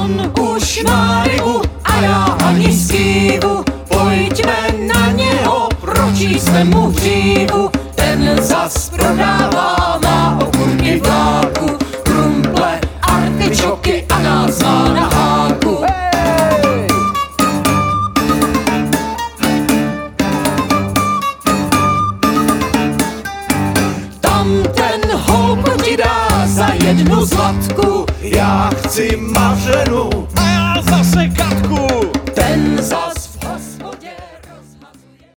On už má rybu a já ani skývu. Pojďme na něho, pročísme mu hřívu. Ten zas prodává, má okurky v dálku, krumple, artičoky a nás má na háku. Tam ten holub ti dá za 1 zlatku. Já chci mařenu a já zase Katku. Ten zas